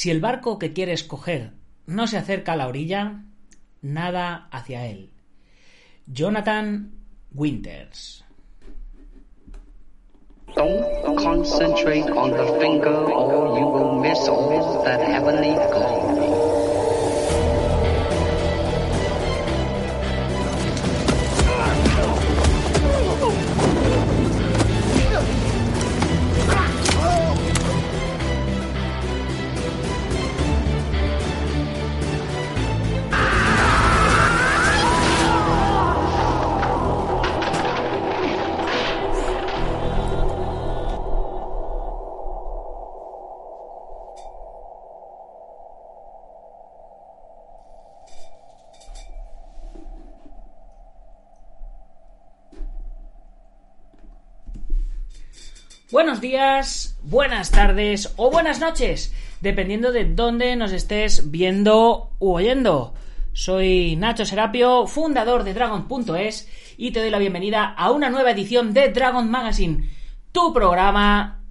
Si el barco que quieres coger no se acerca a la orilla, nada hacia él. Jonathan Winters. Don't concentrate on the finger or you will miss all that heavenly glory. Buenos días, buenas tardes o buenas noches, dependiendo de dónde nos estés viendo u oyendo. Soy Nacho Serapio, fundador de Dragon.es, y te doy la bienvenida a una nueva edición de Dragon Magazine, tu programa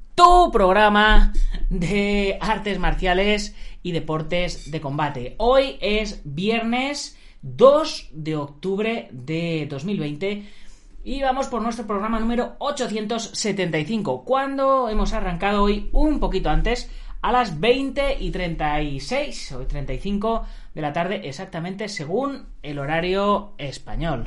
de artes marciales y deportes de combate. Hoy es viernes 2 de octubre de 2020 y vamos por nuestro programa número 875, cuando hemos arrancado hoy un poquito antes, a las 20:36 o 35 de la tarde, exactamente según el horario español.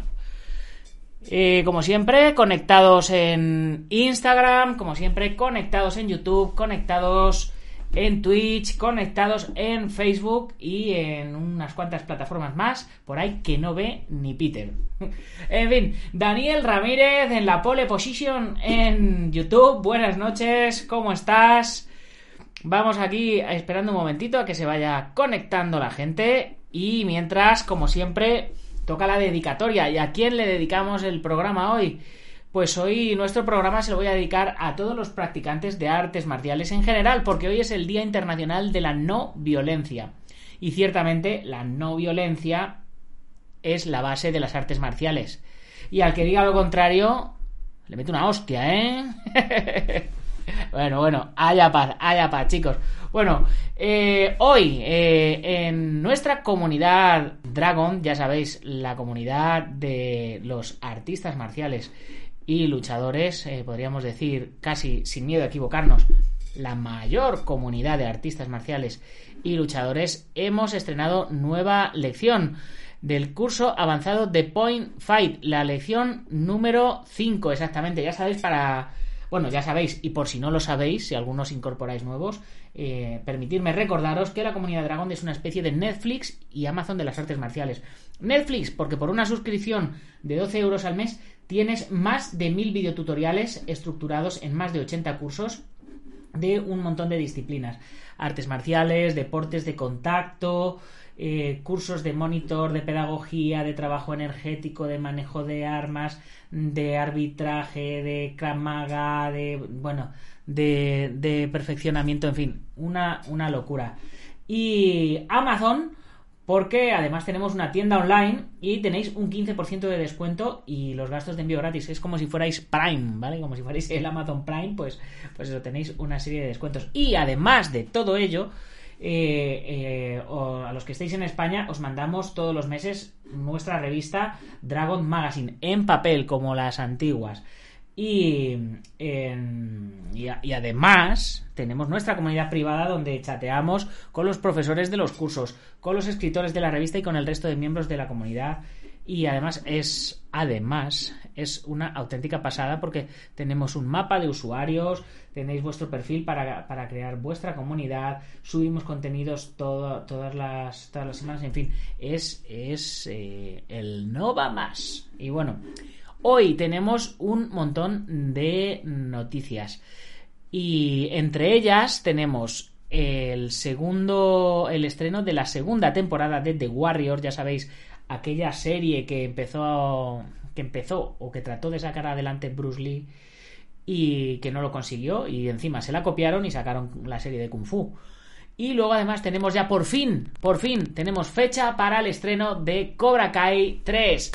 Como siempre, conectados en Instagram, como siempre, conectados en YouTube, conectados en Twitch, conectados en Facebook y en unas cuantas plataformas más por ahí que no ve ni Peter. En fin, Daniel Ramírez en la pole position en YouTube. Buenas noches, ¿cómo estás? Vamos aquí esperando un momentito a que se vaya conectando la gente y mientras, como siempre, toca la dedicatoria. ¿Y a quién le dedicamos el programa hoy? Pues hoy nuestro programa se lo voy a dedicar a todos los practicantes de artes marciales en general, porque hoy es el Día Internacional de la No Violencia. Y ciertamente la no violencia es la base de las artes marciales. Y al que diga lo contrario, le mete una hostia, ¿eh? Bueno, haya paz, chicos. Bueno, hoy en nuestra comunidad Dragon, ya sabéis, la comunidad de los artistas marciales y luchadores, podríamos decir casi sin miedo a equivocarnos, la mayor comunidad de artistas marciales y luchadores, hemos estrenado nueva lección del curso avanzado de Point Fight, la lección número 5 exactamente. Ya sabéis, ya sabéis, y por si no lo sabéis, si algunos incorporáis nuevos, permitidme recordaros que la comunidad Dragon es una especie de Netflix y Amazon de las artes marciales. Netflix, porque por una suscripción de 12 euros al mes tienes más de 1000 videotutoriales estructurados en más de 80 cursos de un montón de disciplinas. Artes marciales, deportes de contacto, cursos de monitor, de pedagogía, de trabajo energético, de manejo de armas, de arbitraje, de Krav Maga, de perfeccionamiento, en fin, una locura. Y Amazon, porque además tenemos una tienda online y tenéis un 15% de descuento y los gastos de envío gratis. Es como si fuerais Prime, ¿vale? Como si fuerais el Amazon Prime, pues eso, tenéis una serie de descuentos. Y además de todo ello, a los que estéis en España, os mandamos todos los meses nuestra revista Dragon Magazine en papel, como las antiguas. Y además tenemos nuestra comunidad privada donde chateamos con los profesores de los cursos, con los escritores de la revista y con el resto de miembros de la comunidad. Y además es una auténtica pasada porque tenemos un mapa de usuarios, tenéis vuestro perfil para crear vuestra comunidad, subimos contenidos todas las semanas, en fin, es el no va más. Y bueno, hoy tenemos un montón de noticias y entre ellas tenemos el estreno de la segunda temporada de The Warrior. Ya sabéis, aquella serie que empezó o que trató de sacar adelante Bruce Lee y que no lo consiguió, y encima se la copiaron y sacaron la serie de Kung Fu. Y luego además tenemos ya por fin tenemos fecha para el estreno de Cobra Kai 3.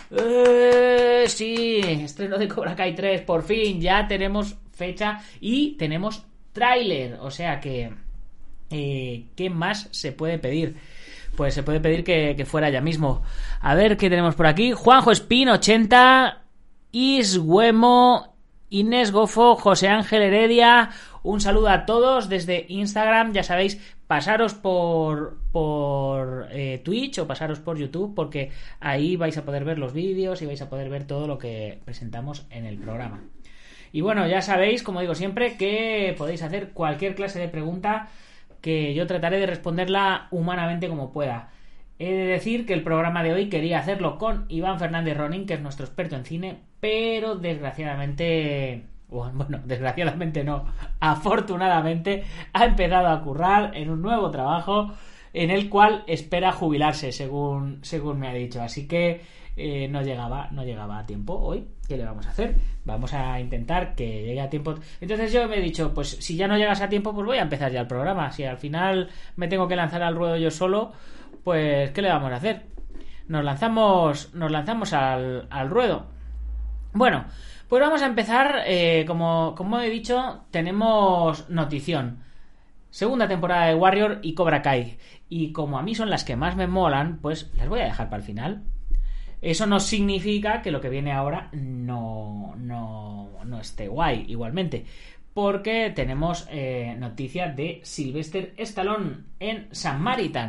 Sí, estreno de Cobra Kai 3, por fin ya tenemos fecha y tenemos tráiler, o sea que ¿Qué más se puede pedir? Pues se puede pedir que fuera ya mismo. A ver qué tenemos por aquí. Juanjo Espín 80, Isguemo, Inés Gofo, José Ángel Heredia. Un saludo a todos desde Instagram. Ya sabéis, pasaros por Twitch o pasaros por YouTube, porque ahí vais a poder ver los vídeos y vais a poder ver todo lo que presentamos en el programa. Y bueno, ya sabéis, como digo siempre, que podéis hacer cualquier clase de pregunta que yo trataré de responderla humanamente como pueda. He de decir que el programa de hoy quería hacerlo con Iván Fernández Ronin, que es nuestro experto en cine, pero desgraciadamente... Bueno, desgraciadamente no, afortunadamente ha empezado a currar en un nuevo trabajo en el cual espera jubilarse, según me ha dicho. Así que no llegaba a tiempo hoy. ¿Qué le vamos a hacer? Vamos a intentar que llegue a tiempo. Entonces yo me he dicho, pues si ya no llegas a tiempo, pues voy a empezar ya el programa. Si al final me tengo que lanzar al ruedo yo solo, pues ¿qué le vamos a hacer? Nos lanzamos al ruedo. Bueno, pues vamos a empezar. Como he dicho, tenemos notición. Segunda temporada de Warrior y Cobra Kai. Y como a mí son las que más me molan, pues las voy a dejar para el final. Eso no significa que lo que viene ahora no esté guay igualmente. Porque tenemos noticia de Sylvester Stallone en Samaritan.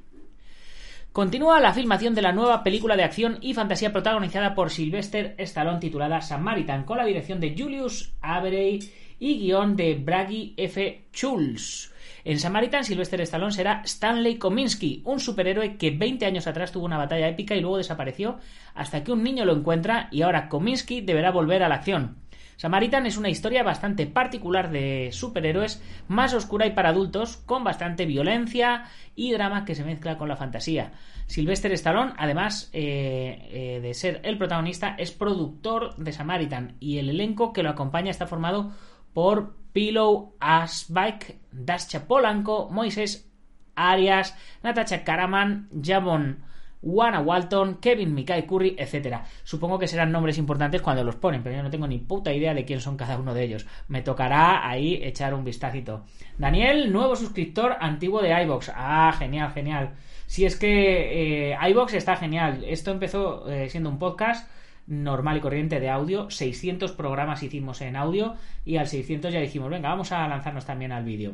Continúa la filmación de la nueva película de acción y fantasía protagonizada por Sylvester Stallone titulada Samaritan, con la dirección de Julius Avery y guión de Bragi F. Schulz. En Samaritan, Sylvester Stallone será Stanley Kominsky, un superhéroe que 20 años atrás tuvo una batalla épica y luego desapareció hasta que un niño lo encuentra, y ahora Kominsky deberá volver a la acción. Samaritan es una historia bastante particular de superhéroes, más oscura y para adultos, con bastante violencia y drama que se mezcla con la fantasía. Sylvester Stallone, además de ser el protagonista, es productor de Samaritan, y el elenco que lo acompaña está formado por Pillow Asbike, Dasha Polanco, Moises Arias, Natasha Karaman, Javon Wana Walton, Kevin Mikai Curry, etc. Supongo que serán nombres importantes cuando los ponen, pero yo no tengo ni puta idea de quién son cada uno de ellos. Me tocará ahí echar un vistacito. Daniel, nuevo suscriptor antiguo de iVoox. Ah, genial. Si es que iVoox está genial. Esto empezó siendo un podcast normal y corriente de audio. 600 programas hicimos en audio y al 600 ya dijimos, venga, vamos a lanzarnos también al vídeo.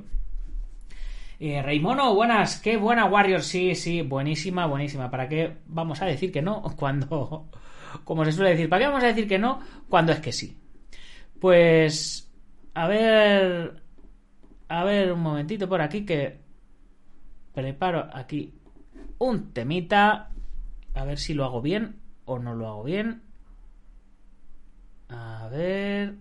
Raimono, buenas, qué buena Warrior, sí, buenísima. ¿Para qué vamos a decir que no cuando, como se suele decir, para qué vamos a decir que no cuando es que sí? Pues, a ver un momentito por aquí que preparo aquí un temita, a ver si lo hago bien o no lo hago bien. A ver,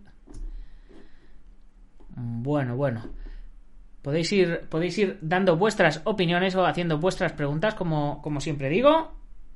bueno. Podéis ir dando vuestras opiniones o haciendo vuestras preguntas, como siempre digo.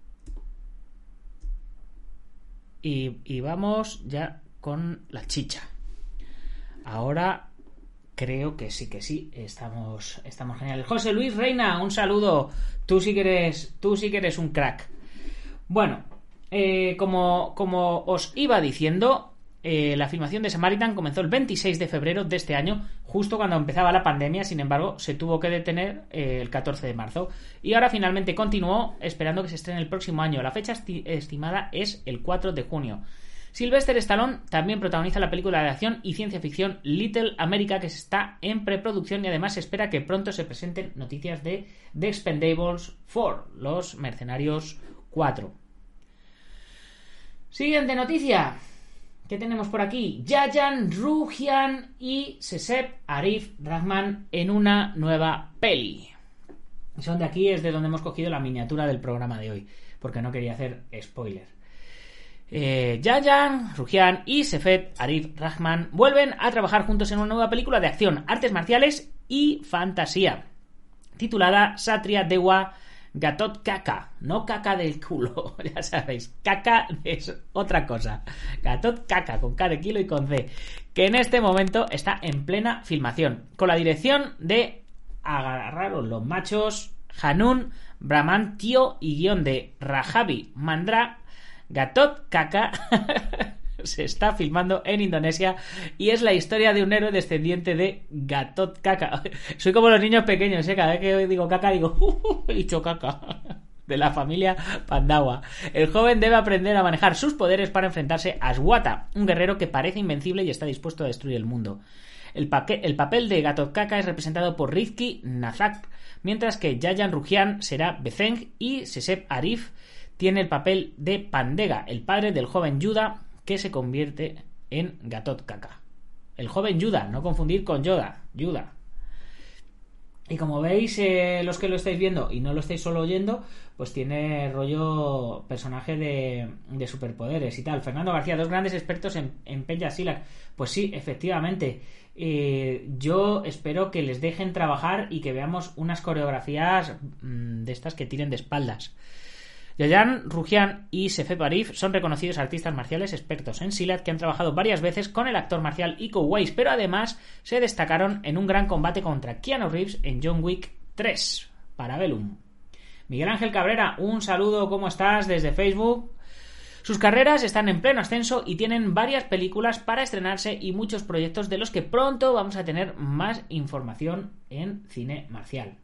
Y vamos ya con la chicha. Ahora creo que sí. Estamos geniales. José Luis Reina, un saludo. Tú sí que eres un crack. Bueno, como os iba diciendo, la filmación de Samaritan comenzó el 26 de febrero de este año, justo cuando empezaba la pandemia. Sin embargo, se tuvo que detener el 14 de marzo y ahora finalmente continuó, esperando que se estrene el próximo año. La fecha estimada es el 4 de junio. Sylvester Stallone también protagoniza la película de acción y ciencia ficción Little America, que está en preproducción, y además se espera que pronto se presenten noticias de The Expendables 4, Los Mercenarios 4. Siguiente noticia. ¿Qué tenemos por aquí? Yayan Ruhian y Sesep Arif Rahman en una nueva peli. Son de aquí, es de donde hemos cogido la miniatura del programa de hoy, porque no quería hacer spoiler. Yayan Ruhian y Sesep Arif Rahman vuelven a trabajar juntos en una nueva película de acción, artes marciales y fantasía, titulada Satria Dewa Gatot Kaka, no caca del culo, ya sabéis, caca es otra cosa. Gatot Kaka, con K de kilo y con C, que en este momento está en plena filmación, con la dirección de, agarraros los machos, Hanun Brahmantio y guión de Rajavi Mandra. Gatot Kaka se está filmando en Indonesia y es la historia de un héroe descendiente de Gatot Kaca. Soy como los niños pequeños, cada vez que digo caca digo he dicho caca. De la familia Pandawa. El joven debe aprender a manejar sus poderes para enfrentarse a Swata, un guerrero que parece invencible y está dispuesto a destruir el mundo. El papel de Gatot Kaca es representado por Rizky Nazak, mientras que Yayan Ruhian será Bezeng y Sesep Arif tiene el papel de Pandega, el padre del joven Yuda que se convierte en Gatot Kaca. El joven Yuda, no confundir con Yoda, Yuda. Y como veis, los que lo estáis viendo y no lo estáis solo oyendo, pues tiene rollo personaje de superpoderes y tal. Fernando García, 2 grandes expertos en Penja Silat. Pues sí, efectivamente. Yo espero que les dejen trabajar y que veamos unas coreografías de estas que tiren de espaldas. Yayan Ruhian y Sefep Arif son reconocidos artistas marciales expertos en Silat que han trabajado varias veces con el actor marcial Iko Uwais, pero además se destacaron en un gran combate contra Keanu Reeves en John Wick 3, Parabellum. Miguel Ángel Cabrera, un saludo, ¿cómo estás? Desde Facebook. Sus carreras están en pleno ascenso y tienen varias películas para estrenarse y muchos proyectos de los que pronto vamos a tener más información en cine marcial.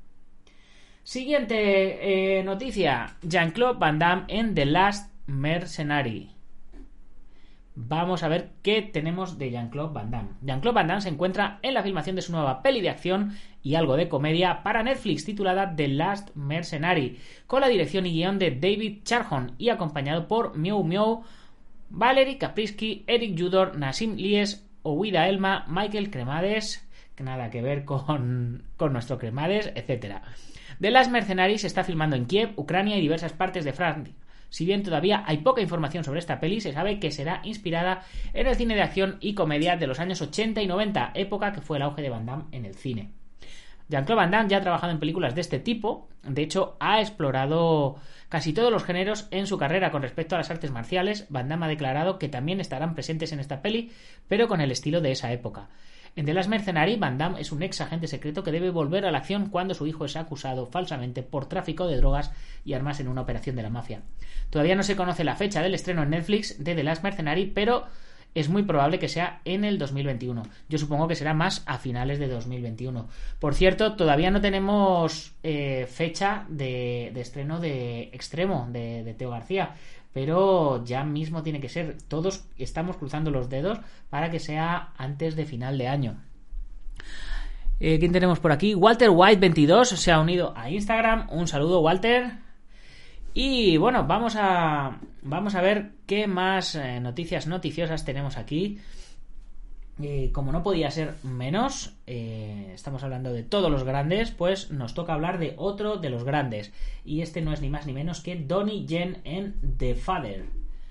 Siguiente noticia. Jean-Claude Van Damme en The Last Mercenary. Vamos a ver qué tenemos de Jean-Claude Van Damme. Jean-Claude Van Damme se encuentra en la filmación de su nueva peli de acción y algo de comedia para Netflix titulada The Last Mercenary, con la dirección y guión de David Charhon y acompañado por Miu Miu, Valery Kaprisky, Eric Judor, Nassim Lies, Ouida Elma, Michael Cremades, que nada que ver con nuestro Cremades, etc. The Last Mercenary se está filmando en Kiev, Ucrania y diversas partes de Francia. Si bien todavía hay poca información sobre esta peli, se sabe que será inspirada en el cine de acción y comedia de los años 80 y 90, época que fue el auge de Van Damme en el cine. Jean-Claude Van Damme ya ha trabajado en películas de este tipo, de hecho ha explorado casi todos los géneros en su carrera con respecto a las artes marciales. Van Damme ha declarado que también estarán presentes en esta peli, pero con el estilo de esa época. En The Last Mercenary, Van Damme es un ex agente secreto que debe volver a la acción cuando su hijo es acusado falsamente por tráfico de drogas y armas en una operación de la mafia. Todavía no se conoce la fecha del estreno en Netflix de The Last Mercenary, pero es muy probable que sea en el 2021. Yo supongo que será más a finales de 2021. Por cierto, todavía no tenemos fecha de estreno de Extremo, de Teo García, pero ya mismo tiene que ser. Todos estamos cruzando los dedos para que sea antes de final de año. ¿Quién tenemos por aquí? Walter White 22 se ha unido a Instagram. Un saludo, Walter. Y bueno, vamos a ver qué más noticias noticiosas tenemos aquí. Como no podía ser menos, estamos hablando de todos los grandes, pues nos toca hablar de otro de los grandes. Y este no es ni más ni menos que Donnie Yen en The Father.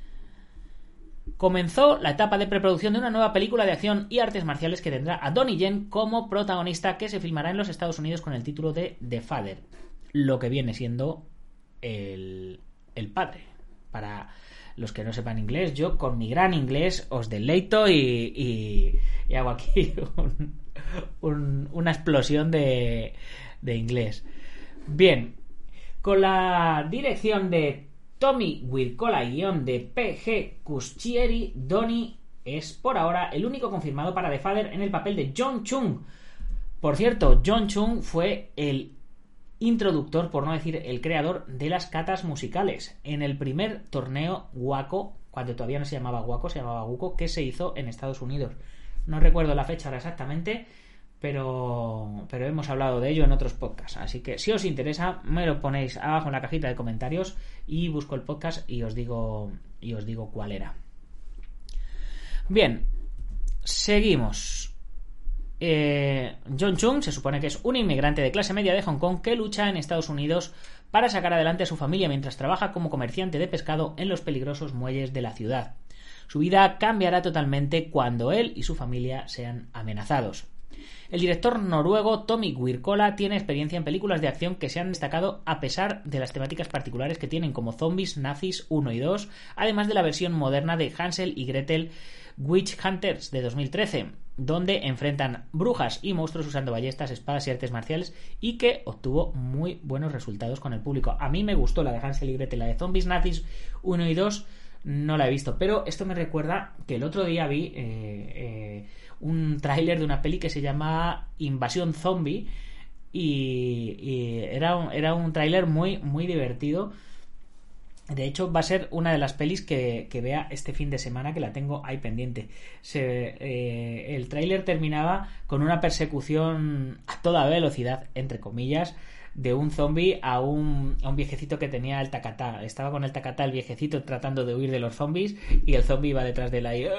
Comenzó la etapa de preproducción de una nueva película de acción y artes marciales que tendrá a Donnie Yen como protagonista, que se filmará en los Estados Unidos con el título de The Father, lo que viene siendo el padre. Para los que no sepan inglés, yo con mi gran inglés os deleito y hago aquí una explosión de inglés. Bien, con la dirección de Tommy Wirkola y guión de P.G. Cuschieri, Donnie es por ahora el único confirmado para The Father en el papel de John Chung. Por cierto, John Chung fue el introductor, por no decir el creador, de las katas musicales en el primer torneo Waco, cuando todavía no se llamaba Waco, se llamaba Wuko, que se hizo en Estados Unidos. No recuerdo la fecha ahora exactamente, pero hemos hablado de ello en otros podcasts, así que si os interesa me lo ponéis abajo en la cajita de comentarios y busco el podcast y os digo cuál era. Bien, seguimos. John Chung se supone que es un inmigrante de clase media de Hong Kong que lucha en Estados Unidos para sacar adelante a su familia mientras trabaja como comerciante de pescado en los peligrosos muelles de la ciudad. Su vida cambiará totalmente cuando él y su familia sean amenazados. El director noruego Tommy Wirkola tiene experiencia en películas de acción que se han destacado a pesar de las temáticas particulares que tienen, como Zombies, Nazis 1 y 2, además de la versión moderna de Hansel y Gretel Witch Hunters de 2013, donde enfrentan brujas y monstruos usando ballestas, espadas y artes marciales, y que obtuvo muy buenos resultados con el público. A mí me gustó la de Hansel y Gretel. La de Zombies, Nazis 1 y 2 no la he visto, pero esto me recuerda que el otro día vi un tráiler de una peli que se llama Invasión Zombie y era un tráiler muy, muy divertido. De hecho, va a ser una de las pelis que vea este fin de semana, que la tengo ahí pendiente. El tráiler terminaba con una persecución a toda velocidad, entre comillas, de un zombie a un viejecito que tenía el tacatá. Estaba con el tacatá el viejecito tratando de huir de los zombies y el zombie iba detrás de él ahí.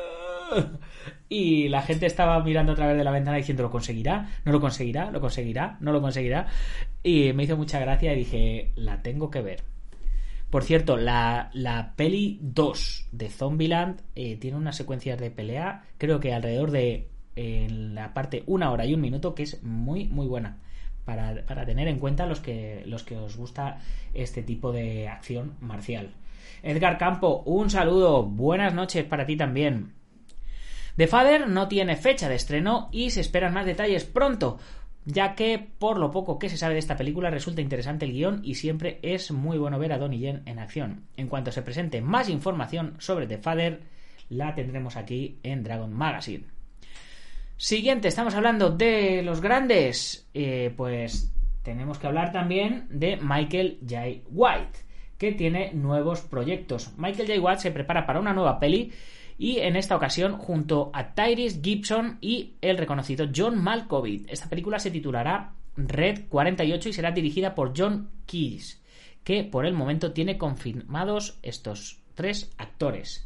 Y la gente estaba mirando a través de la ventana diciendo: ¿lo conseguirá? ¿No lo conseguirá? ¿Lo conseguirá? ¿No lo conseguirá? Y me hizo mucha gracia y dije: la tengo que ver. Por cierto, la peli 2 de Zombieland tiene unas secuencias de pelea, creo que alrededor de la parte 1 hora y 1 minuto, que es muy, muy buena. Para tener en cuenta los que os gusta este tipo de acción marcial. Edgar Campo, un saludo, buenas noches para ti también. The Father no tiene fecha de estreno y se esperan más detalles pronto, ya que por lo poco que se sabe de esta película resulta interesante el guión y siempre es muy bueno ver a Donnie Yen en acción. En cuanto se presente más información sobre The Father, la tendremos aquí en Dragon Magazine. Siguiente, estamos hablando de los grandes, pues tenemos que hablar también de Michael Jai White, que tiene nuevos proyectos. Michael Jai White se prepara para una nueva peli y en esta ocasión junto a Tyrese Gibson y el reconocido John Malkovich. Esta película se titulará Red 48 y será dirigida por John Keys, que por el momento tiene confirmados estos 3 actores.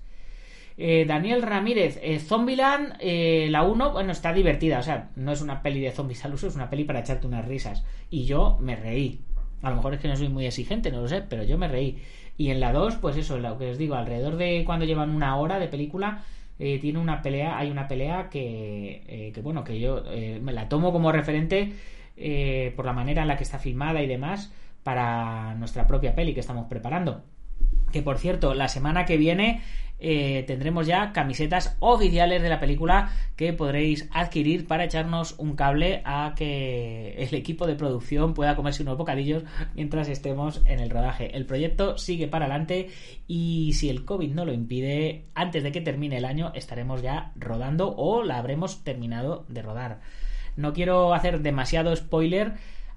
Daniel Ramírez, Zombieland, la 1, bueno, está divertida, o sea, no es una peli de zombies al uso, es una peli para echarte unas risas. Y yo me reí. A lo mejor es que no soy muy exigente, no lo sé, pero yo me reí. Y en la 2, pues eso, lo que os digo, alrededor de cuando llevan 1 hora de película, hay una pelea que bueno, que yo me la tomo como referente por la manera en la que está filmada y demás para nuestra propia peli que estamos preparando. Que por cierto, la semana que viene tendremos ya camisetas oficiales de la película que podréis adquirir para echarnos un cable a que el equipo de producción pueda comerse unos bocadillos mientras estemos en el rodaje. El proyecto sigue para adelante y si el COVID no lo impide, antes de que termine el año estaremos ya rodando o la habremos terminado de rodar. No quiero hacer demasiado spoiler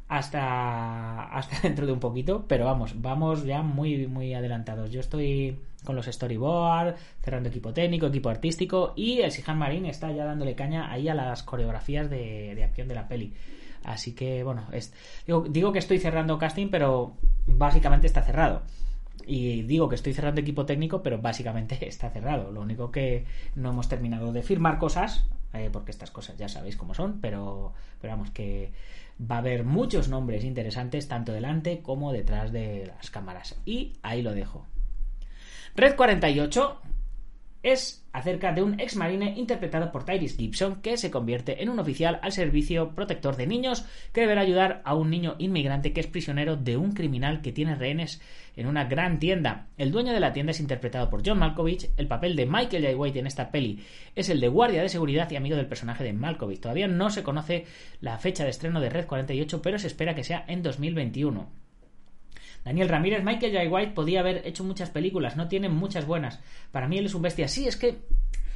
hasta dentro de un poquito, pero vamos ya muy, muy adelantados. Yo estoy con los storyboards, cerrando equipo técnico, equipo artístico, y el Sihan Marín está ya dándole caña ahí a las coreografías de acción de la peli. Así que bueno, digo que estoy cerrando casting, pero básicamente está cerrado. Y digo que estoy cerrando equipo técnico, pero básicamente está cerrado. Lo único que no hemos terminado de firmar cosas, porque estas cosas ya sabéis cómo son, pero vamos, que va a haber muchos nombres interesantes tanto delante como detrás de las cámaras. Y ahí lo dejo. Red 48 es acerca de un ex marine interpretado por Tyrese Gibson que se convierte en un oficial al servicio protector de niños que deberá ayudar a un niño inmigrante que es prisionero de un criminal que tiene rehenes en una gran tienda. El dueño de la tienda es interpretado por John Malkovich. El papel de Michael Jai White en esta peli es el de guardia de seguridad y amigo del personaje de Malkovich. Todavía no se conoce la fecha de estreno de Red 48, pero se espera que sea en 2021. Daniel Ramírez, Michael Jai White podía haber hecho muchas películas, no tiene muchas buenas. Para mí él es un bestia. Sí, es que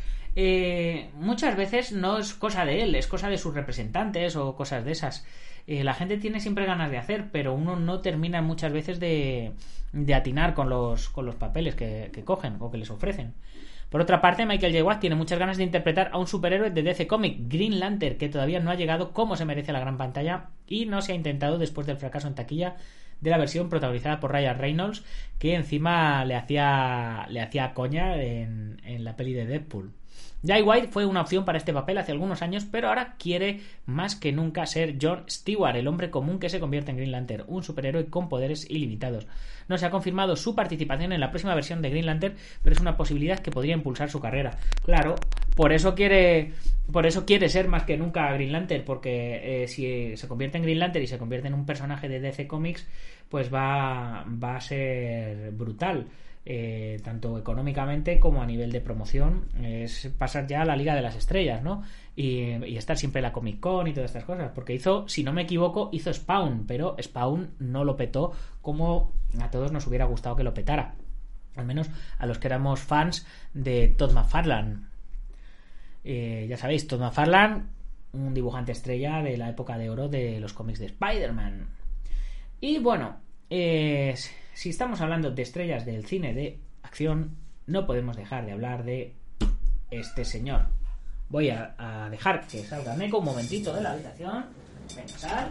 muchas veces no es cosa de él, es cosa de sus representantes o cosas de esas. La gente tiene siempre ganas de hacer, pero uno no termina muchas veces de atinar con los papeles que cogen o que les ofrecen. Por otra parte, Michael Jai White tiene muchas ganas de interpretar a un superhéroe de DC Comics, Green Lantern, que todavía no ha llegado como se merece a la gran pantalla y no se ha intentado después del fracaso en taquilla de la versión protagonizada por Ryan Reynolds, que encima le hacía coña en la peli de Deadpool. Jai White fue una opción para este papel hace algunos años, pero ahora quiere más que nunca ser John Stewart, el hombre común que se convierte en Green Lantern, un superhéroe con poderes ilimitados. No se ha confirmado su participación en la próxima versión de Green Lantern, pero es una posibilidad que podría impulsar su carrera. Claro, por eso quiere ser más que nunca Green Lantern, porque si se convierte en Green Lantern y se convierte en un personaje de DC Comics, pues va a ser brutal. Tanto económicamente como a nivel de promoción, es pasar ya a la Liga de las Estrellas, ¿no? Y estar siempre en la Comic Con y todas estas cosas, porque si no me equivoco, hizo Spawn, pero Spawn no lo petó como a todos nos hubiera gustado que lo petara. al menos a los que éramos fans de Todd McFarlane. Ya sabéis, Todd McFarlane, un dibujante estrella de la época de oro de los cómics de Spider-Man. Y bueno, si estamos hablando de estrellas del cine de acción, no podemos dejar de hablar de este señor. Voy a dejar que salga Neko un momentito de la habitación. Venga, sal.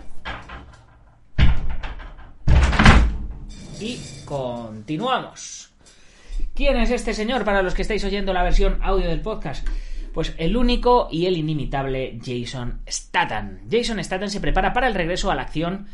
Y continuamos. ¿Quién es este señor para los que estáis oyendo la versión audio del podcast? Pues el único y el inimitable Jason Statham. Jason Statham se prepara para el regreso a la acción,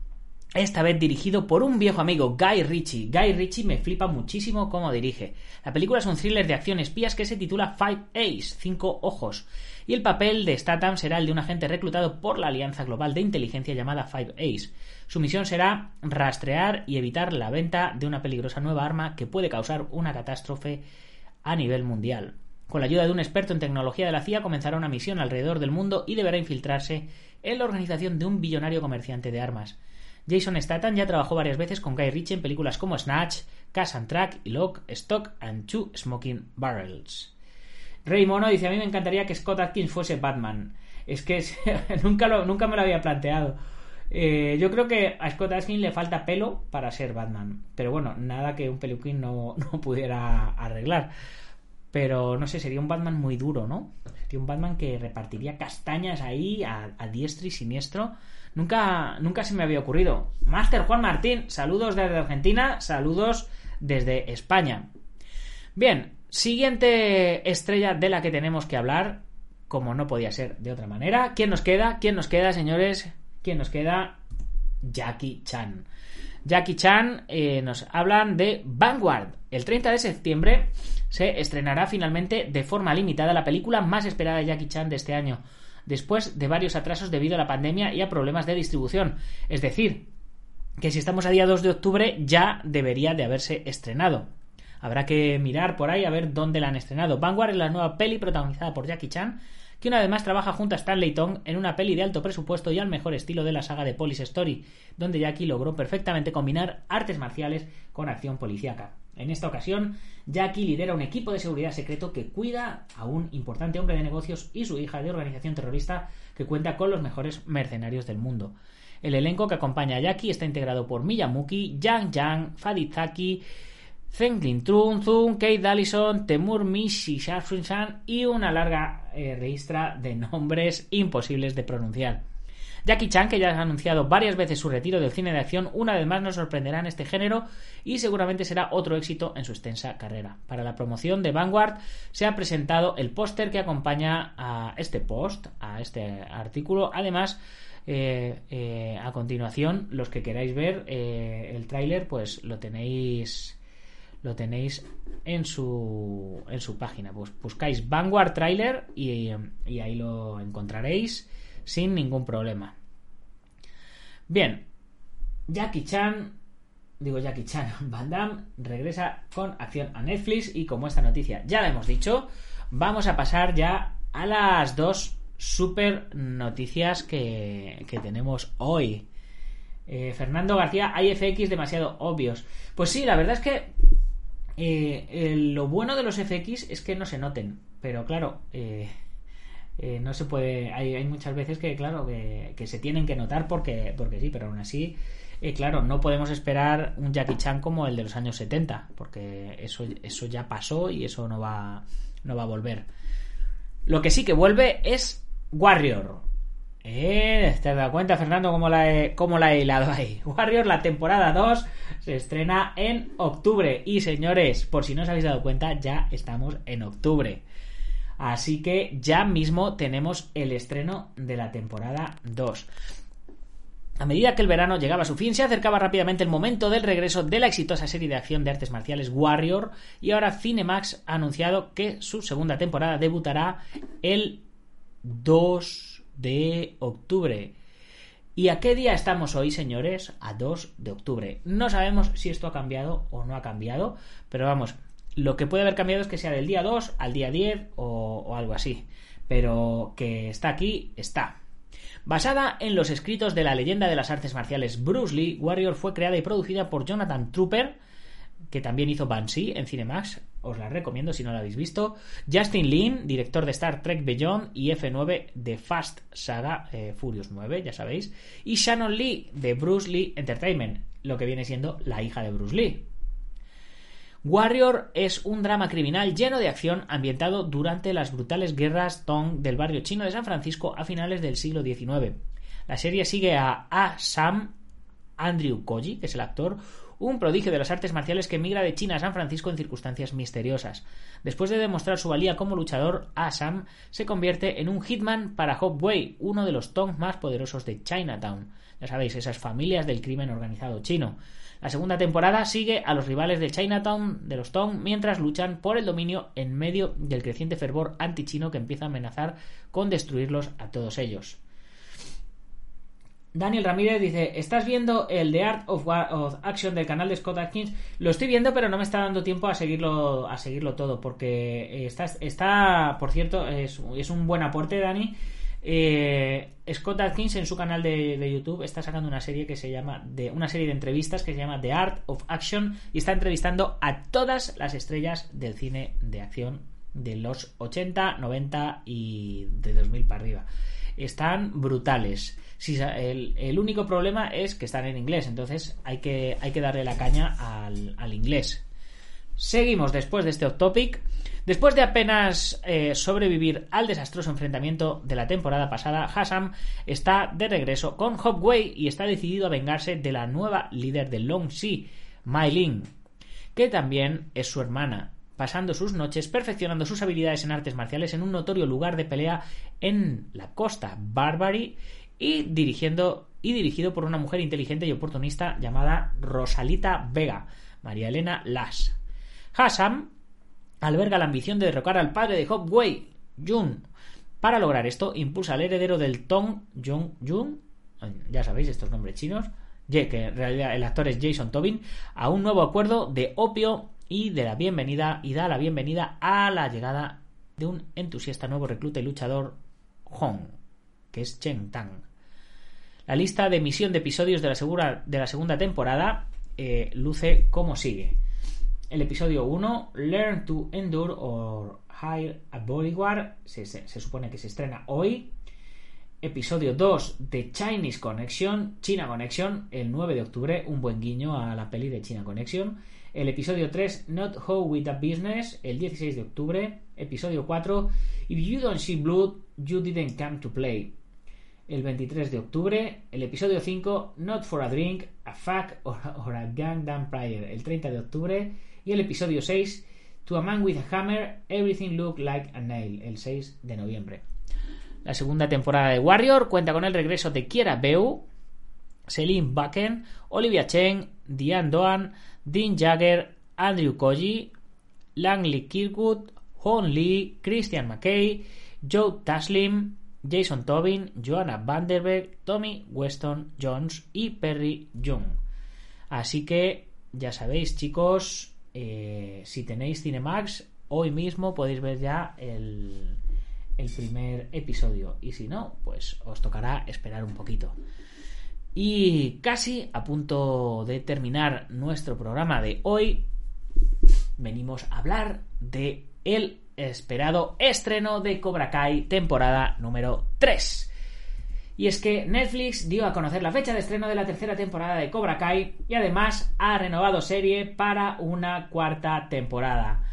esta vez dirigido por un viejo amigo, Guy Ritchie. Guy Ritchie me flipa muchísimo cómo dirige. La película es un thriller de acción espías que se titula Five Eyes, 5 ojos. Y el papel de Statham será el de un agente reclutado por la Alianza Global de Inteligencia llamada Five Eyes. Su misión será rastrear y evitar la venta de una peligrosa nueva arma que puede causar una catástrofe a nivel mundial. Con la ayuda de un experto en tecnología de la CIA comenzará una misión alrededor del mundo y deberá infiltrarse en la organización de un billonario comerciante de armas. Jason Statham ya trabajó varias veces con Guy Ritchie en películas como Snatch, Cash and Track y Lock, Stock and Two Smoking Barrels. Rey Mono dice: a mí me encantaría que Scott Adkins fuese Batman. Es que nunca me lo había planteado. Yo creo que a Scott Adkins le falta pelo para ser Batman, pero bueno, nada que un peluquín no pudiera arreglar. Pero no sé, sería un Batman muy duro, ¿no? Sería un Batman que repartiría castañas ahí a diestro y siniestro. Nunca se me había ocurrido. Master Juan Martín, saludos desde Argentina, saludos desde España. Bien, siguiente estrella de la que tenemos que hablar, como no podía ser de otra manera. ¿Quién nos queda? ¿Quién nos queda, señores? ¿Quién nos queda? Jackie Chan. Jackie Chan, nos hablan de Vanguard. El 30 de septiembre se estrenará finalmente de forma limitada la película más esperada de Jackie Chan de este año, después de varios atrasos debido a la pandemia y a problemas de distribución. Es decir, que si estamos a día 2 de octubre ya debería de haberse estrenado. Habrá que mirar por ahí a ver dónde la han estrenado. Vanguard es la nueva peli protagonizada por Jackie Chan, que una vez más trabaja junto a Stanley Tong en una peli de alto presupuesto y al mejor estilo de la saga de Police Story, donde Jackie logró perfectamente combinar artes marciales con acción policíaca. En esta ocasión, Jackie lidera un equipo de seguridad secreto que cuida a un importante hombre de negocios y su hija de organización terrorista que cuenta con los mejores mercenarios del mundo. El elenco que acompaña a Jackie está integrado por Mia Mukhi, Yang Yang, Fadil Zaki, Zenglin Zung, Kate Dallison, Temur Mishi-Shafrin-san y una larga ristra de nombres imposibles de pronunciar. Jackie Chan, que ya ha anunciado varias veces su retiro del cine de acción, una vez más nos sorprenderá en este género y seguramente será otro éxito en su extensa carrera. Para la promoción de Vanguard se ha presentado el póster que acompaña a este post, a este artículo. Además, a continuación, los que queráis ver el tráiler, pues lo tenéis en su página. Pues buscáis Vanguard Trailer y ahí lo encontraréis sin ningún problema. Bien, Van Damme regresa con acción a Netflix y como esta noticia ya la hemos dicho, vamos a pasar ya a las dos super noticias que tenemos hoy. Fernando García, hay FX demasiado obvios. Pues sí, la verdad es que lo bueno de los FX es que no se noten, pero claro, no se puede. Hay muchas veces que, claro, que se tienen que notar porque sí, pero aún así, claro, no podemos esperar un Jackie Chan como el de los años 70, porque eso ya pasó y eso no va a volver. Lo que sí que vuelve es Warrior. ¿Te has dado cuenta, Fernando, cómo la he hilado ahí? Warrior, la temporada 2, se estrena en octubre. Y señores, por si no os habéis dado cuenta, ya estamos en octubre. Así que ya mismo tenemos el estreno de la temporada 2. A medida que el verano llegaba a su fin, se acercaba rápidamente el momento del regreso de la exitosa serie de acción de artes marciales Warrior, y ahora Cinemax ha anunciado que su segunda temporada debutará el 2 de octubre. ¿Y a qué día estamos hoy, señores? A 2 de octubre. No sabemos si esto ha cambiado o no ha cambiado, pero vamos, lo que puede haber cambiado es que sea del día 2 al día 10 o algo así. Pero que está aquí, está. Basada en los escritos de la leyenda de las artes marciales Bruce Lee, Warrior fue creada y producida por Jonathan Trooper, que también hizo Banshee en Cinemax, os la recomiendo si no la habéis visto. Justin Lin, director de Star Trek Beyond y F9 de Fast Saga Furious 9, ya sabéis. Y Shannon Lee de Bruce Lee Entertainment, lo que viene siendo la hija de Bruce Lee. Warrior es un drama criminal lleno de acción ambientado durante las brutales guerras Tong del barrio chino de San Francisco a finales del siglo XIX. La serie sigue a Sam Andrew Koji, que es el actor, un prodigio de las artes marciales que migra de China a San Francisco en circunstancias misteriosas. Después de demostrar su valía como luchador, Sam se convierte en un hitman para Hop Wei, uno de los Tong más poderosos de Chinatown. Ya sabéis, esas familias del crimen organizado chino. La segunda temporada sigue a los rivales de Chinatown, de los Tong, mientras luchan por el dominio en medio del creciente fervor antichino que empieza a amenazar con destruirlos a todos ellos. Daniel Ramírez dice: ¿estás viendo el The Art of Action del canal de Scott Adkins? Lo estoy viendo, pero no me está dando tiempo a seguirlo todo, porque está por cierto, es un buen aporte, Dani. Scott Adkins en su canal de YouTube está sacando una serie una serie de entrevistas que se llama The Art of Action, y está entrevistando a todas las estrellas del cine de acción de los 80, 90 y de 2000 para arriba. Están brutales. Sí, el único problema es que están en inglés, entonces hay que darle la caña al inglés. Seguimos después de este off topic. Después de apenas sobrevivir al desastroso enfrentamiento de la temporada pasada, Sam está de regreso con Hop Wei y está decidido a vengarse de la nueva líder de Long Sea, Mai Ling, que también es su hermana, pasando sus noches perfeccionando sus habilidades en artes marciales en un notorio lugar de pelea en la costa Barbary y dirigido por una mujer inteligente y oportunista llamada Rosalita Vega, María Elena Lass. Sam alberga la ambición de derrocar al padre de Hop Wei, Jun. Para lograr esto, impulsa al heredero del Tong, Jun, ya sabéis estos nombres chinos, que en realidad el actor es Jason Tobin, a un nuevo acuerdo de opio y da la bienvenida a la llegada de un entusiasta nuevo recluta y luchador, Hong, que es Chen Tang. La lista de emisión de episodios de la segunda temporada luce como sigue. El episodio 1, Learn to Endure or Hire a Bodyguard, se supone que se estrena hoy. Episodio 2 de Chinese Connection, China Connection, el 9 de octubre, un buen guiño a la peli de China Connection. El episodio 3, Not How With a Business, el 16 de octubre. Episodio 4, If You Don't See Blood, You Didn't Come to Play, el 23 de octubre. El episodio 5, Not For a Drink, a Fuck or a Gangnam Prayer, el 30 de octubre. Y el episodio 6, To a Man with a Hammer, Everything Look Like a Nail, el 6 de noviembre. La segunda temporada de Warrior cuenta con el regreso de Kiera Beu, Celine Bakken, Olivia Chen, Diane Doan, Dean Jagger, Andrew Koji, Langley Kirkwood, Hon Lee, Christian McKay, Joe Taslim, Jason Tobin, Joanna Vanderberg, Tommy Weston Jones y Perry Jung. Así que ya sabéis, chicos, si tenéis Cinemax, hoy mismo podéis ver ya el primer episodio, y si no, pues os tocará esperar un poquito. Y casi a punto de terminar nuestro programa de hoy, venimos a hablar de el esperado estreno de Cobra Kai temporada número 3. Y es que Netflix dio a conocer la fecha de estreno de la tercera temporada de Cobra Kai y además ha renovado serie para una cuarta temporada.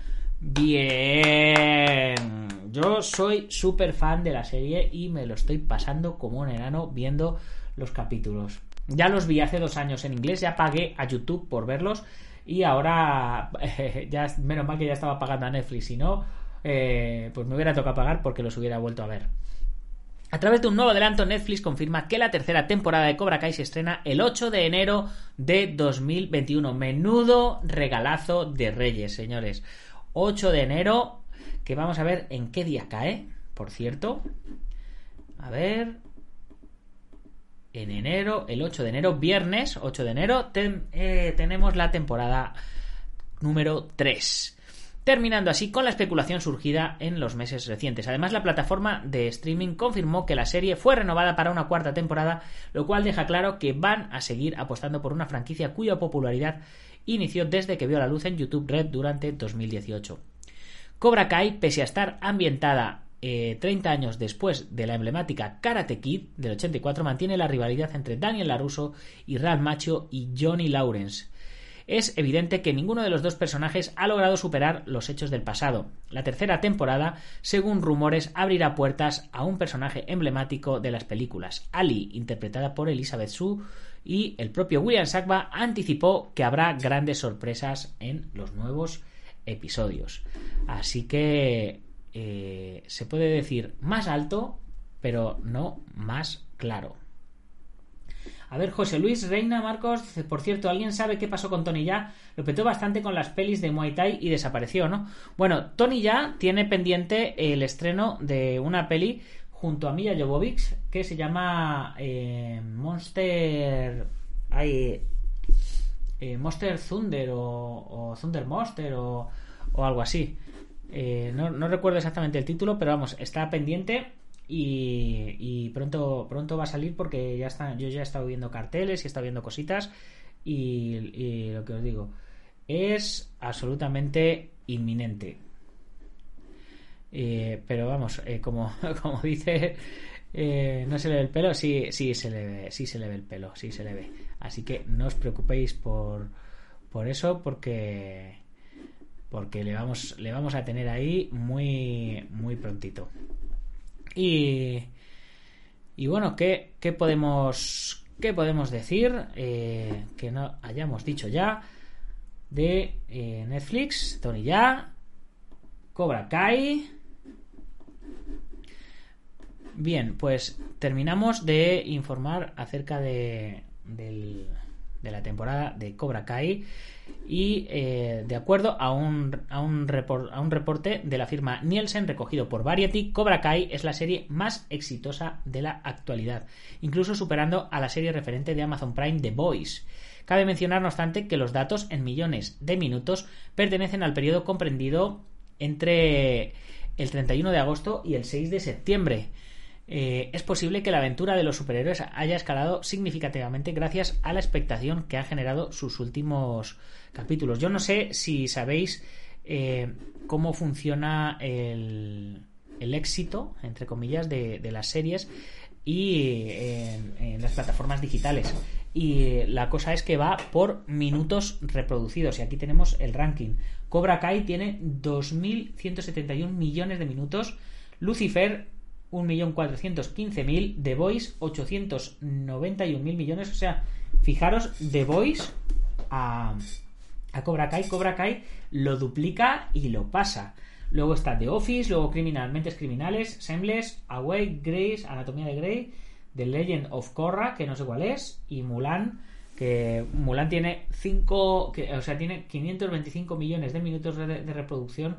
Bien, yo soy súper fan de la serie y me lo estoy pasando como un enano viendo los capítulos. Ya los vi hace 2 años en inglés, ya pagué a YouTube por verlos y ahora ya menos mal que ya estaba pagando a Netflix, si no pues me hubiera tocado pagar porque los hubiera vuelto a ver. A través de un nuevo adelanto, Netflix confirma que la tercera temporada de Cobra Kai se estrena el 8 de enero de 2021. Menudo regalazo de Reyes, señores. 8 de enero, que vamos a ver en qué día cae, por cierto. A ver. En enero, el 8 de enero, viernes 8 de enero, tenemos la temporada número 3. terminando así con la especulación surgida en los meses recientes. Además, la plataforma de streaming confirmó que la serie fue renovada para una 4ª temporada, lo cual deja claro que van a seguir apostando por una franquicia cuya popularidad inició desde que vio la luz en YouTube Red durante 2018. Cobra Kai, pese a estar ambientada 30 años después de la emblemática Karate Kid del 84, mantiene la rivalidad entre Daniel LaRusso y Ralph Macchio y Johnny Lawrence. Es evidente que ninguno de los dos personajes ha logrado superar los hechos del pasado. La 3ª temporada, según rumores, abrirá puertas a un personaje emblemático de las películas, Ali, interpretada por Elizabeth Shue, y el propio William Zabka anticipó que habrá grandes sorpresas en los nuevos episodios. Así que se puede decir más alto, pero no más claro. A ver, José Luis Reina Marcos, por cierto, ¿alguien sabe qué pasó con Tony Jaa? Lo petó bastante con las pelis de Muay Thai y desapareció, ¿no? Bueno, Tony Jaa tiene pendiente el estreno de una peli junto a Milla Jovovich que se llama Monster Thunder o Thunder Monster o algo así. No recuerdo exactamente el título, pero vamos, está pendiente. Y pronto va a salir porque yo ya he estado viendo carteles y he estado viendo cositas y lo que os digo es absolutamente inminente. Pero vamos, como dice, no se le ve el pelo, sí se le ve el pelo, sí se le ve. Así que no os preocupéis por eso porque le vamos a tener ahí muy muy prontito. Y bueno, ¿qué podemos decir que no hayamos dicho ya de Netflix? Tony Jaa, Cobra Kai. Bien, pues terminamos de informar acerca de la temporada de Cobra Kai. Y de acuerdo a un reporte de la firma Nielsen recogido por Variety, Cobra Kai es la serie más exitosa de la actualidad, incluso superando a la serie referente de Amazon Prime The Boys. Cabe mencionar, no obstante, que los datos en millones de minutos pertenecen al periodo comprendido entre el 31 de agosto y el 6 de septiembre. Es posible que la aventura de los superhéroes haya escalado significativamente gracias a la expectación que han generado sus últimos capítulos. Yo no sé si sabéis cómo funciona el éxito, entre comillas, de las series y en las plataformas digitales. Y la cosa es que va por minutos reproducidos. Y aquí tenemos el ranking. Cobra Kai tiene 2.171 millones de minutos. Lucifer 1.415.000, The Voice 891.000 millones. O sea, fijaros, The Voice a Cobra Kai lo duplica y lo pasa. Luego está The Office, luego Mentes Criminales, Shameless, Awake, Grace, Anatomía de Grey, The Legend of Korra, que no sé cuál es, y Mulan, que Mulan tiene tiene 525 millones de minutos de reproducción,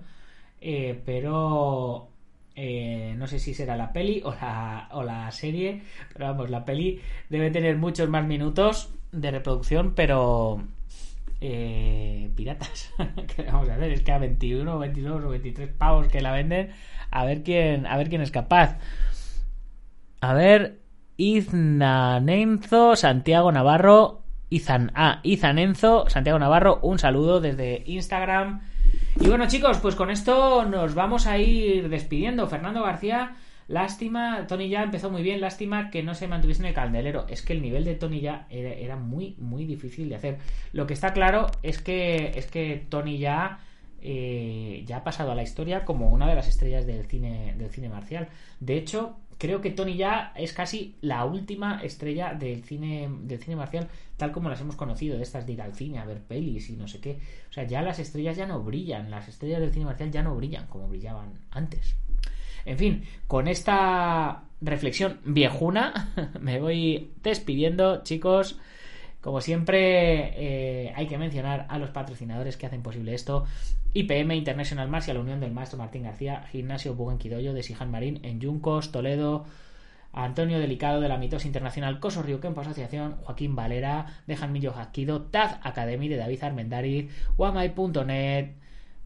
pero no sé si será la peli o la serie, pero vamos, la peli debe tener muchos más minutos de reproducción, pero piratas. ¿Qué vamos a hacer? Es que a 21, 22 o 23 pavos que la venden, a ver quién es capaz. A ver, Izanenzo Santiago Navarro, Izanenzo Santiago Navarro, un saludo desde Instagram. Y bueno, chicos, pues con esto nos vamos a ir despidiendo. Fernando García, lástima, Tony Jaa empezó muy bien, lástima que no se mantuviese en el candelero. Es que el nivel de Tony Jaa era muy, muy difícil de hacer. Lo que está claro es que Tony Jaa ya ha pasado a la historia como una de las estrellas del cine marcial. De hecho, creo que Tony Jaa es casi la última estrella del cine marcial, tal como las hemos conocido, de estas de ir al cine a ver pelis y no sé qué. O sea, ya las estrellas ya no brillan, las estrellas del cine marcial ya no brillan como brillaban antes. En fin, con esta reflexión viejuna me voy despidiendo, chicos. Como siempre, hay que mencionar a los patrocinadores que hacen posible esto: IPM International Martial, la Unión del Maestro Martín García, Gimnasio Buguen-Quidoyo de Sijan Marín en Yuncos, Toledo, Antonio Delicado de la Mitosa Internacional, Coso Río Kempo Asociación, Joaquín Valera de Janmillo Jaquido, Taz Academy de David Armendariz, Guamay.net,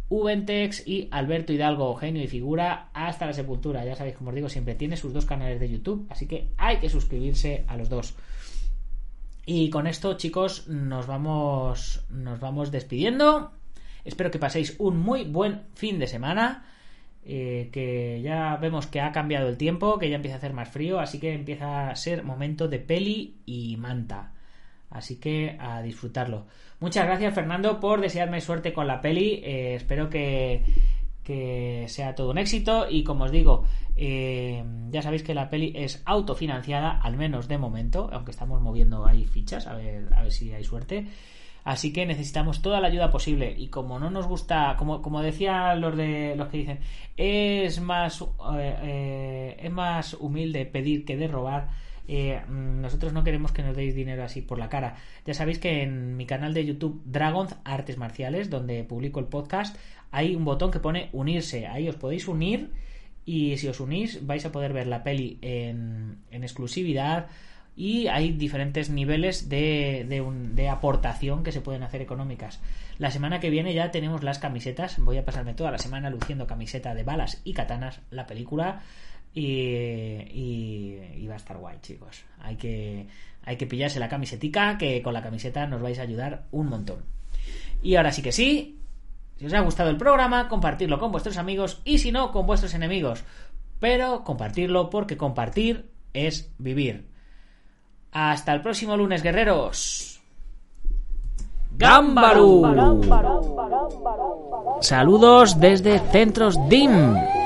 Ubentex y Alberto Hidalgo, genio y figura hasta la sepultura. Ya sabéis, como os digo, siempre tiene sus 2 canales de YouTube, así que hay que suscribirse a los 2. Y con esto, chicos, nos vamos despidiendo. Espero que paséis un muy buen fin de semana, que ya vemos que ha cambiado el tiempo, que ya empieza a hacer más frío, así que empieza a ser momento de peli y manta. Así que a disfrutarlo. Muchas gracias, Fernando, por desearme suerte con la peli. Espero que sea todo un éxito. Y como os digo, ya sabéis que la peli es autofinanciada, al menos de momento, aunque estamos moviendo ahí fichas, a ver si hay suerte. Así que necesitamos toda la ayuda posible. Y como no nos gusta, como decía los que dicen, es más humilde pedir que de robar. Nosotros no queremos que nos deis dinero así por la cara. Ya sabéis que en mi canal de YouTube Dragons Artes Marciales, donde publico el podcast, hay un botón que pone unirse. Ahí os podéis unir, y si os unís vais a poder ver la peli en exclusividad, y hay diferentes niveles de aportación que se pueden hacer económicas. La semana que viene ya tenemos las camisetas. Voy a pasarme toda la semana luciendo camiseta de balas y katanas, la película. Y va a estar guay, chicos. Hay que pillarse la camisetica, que con la camiseta nos vais a ayudar un montón. Y ahora sí que sí, si os ha gustado el programa, compartirlo con vuestros amigos, y si no, con vuestros enemigos. Pero compartirlo, porque compartir es vivir. Hasta el próximo lunes, guerreros. ¡Gámbaru! Saludos desde Centros DIM.